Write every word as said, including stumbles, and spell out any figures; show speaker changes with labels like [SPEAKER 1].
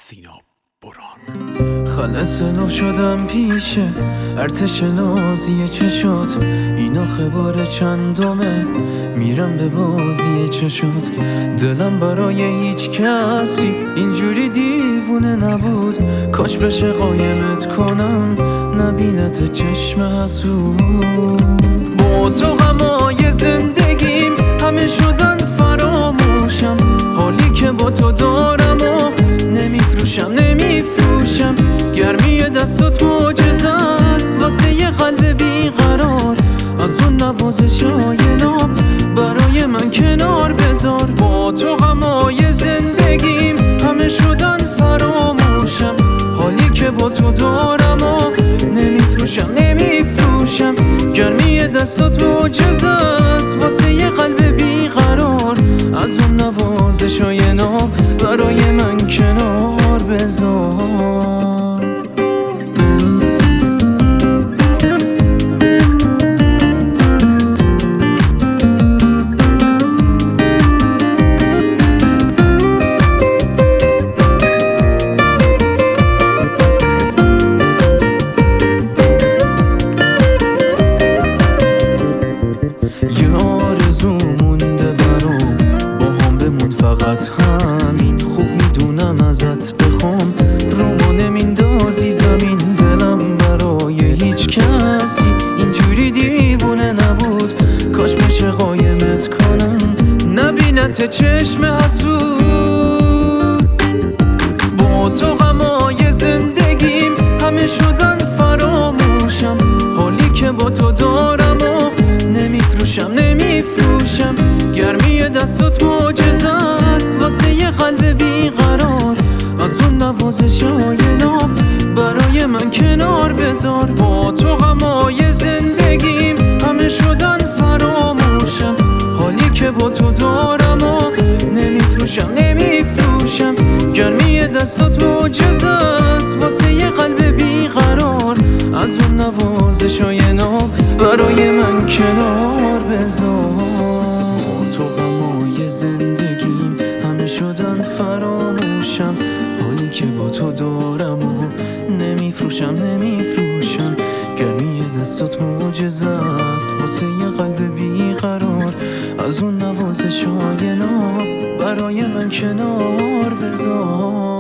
[SPEAKER 1] سینا بران.
[SPEAKER 2] خلص نو شدم پیشه ارتش نازی چشات، این آخه بار چندمه میرم به بازی چشات. دلم برای هیچ کسی اینجوری دیوونه نبود، کاش بشه قایمت کنم نبینت چشم حسود. با تو غمای زندگیم همه شدن فراموشم، حالی که با تو دارم و نمیفروشم نمیفروشم. گرمی دستات معجزه است واسه یه قلب بیقرار، از اون نوازشای ناب برای من کنار بذار. با تو غمای زندگیم همه شدن فراموشم، حالی که با تو دارم و نمیفروشم نمیفروشم. گرمی دستات معجزه است واسه یه قلب بیقرار، از اون نوازشای ناب برای من کنار بذار. یه آرزو مونده برام با هم بمون فقط همین، خوب میدونم ازت بخوام رومو نمیندازی زمین. دلم برای هیچ کسی اینجوری دیوونه نبود، کاش بشه قایمت کنم نبینت چشم حسود. با تو غمای زندگیم همه شدن فراموشم، حالی که با تو دارم و نمیفروشم نمیفروشم. گرمی دستات معجزه است واسه یه قلب بیقرار، از اون نوازشای ناب برای من کنار بذار. با تو غمای زندگیم همه شدن فراموشم، حالی که با تو دارم و نمیفروشم نمیفروشم. گرمی دستات معجزه است واسه یه قلب بیقرار، از اون نوازشای ناب برای من کنار بذار. با تو غمای زندگیم همه شدن فراموشم، حالی که با تو دارم و نمیفروشم نمیفروشم. گرمی دستات معجزه است واسه یه قلب بیقرار، از اون نوازشای ناب برای من کنار بذار.